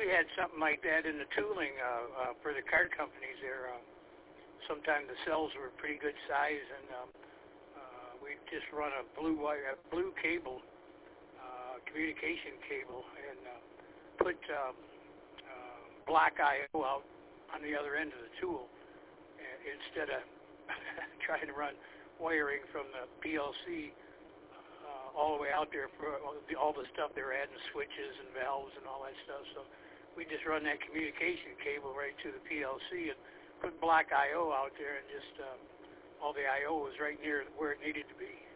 we had something like that in the tooling for the card companies there. Sometimes the cells were pretty good size, and we just run a blue cable, communication cable, and put black I/O out on the other end of the tool instead of trying to run wiring from the PLC all the way out there for all the stuff they were adding, switches and valves and all that stuff. So we just run that communication cable right to the PLC and put black I/O out there, and just all the I/O was right near where it needed to be.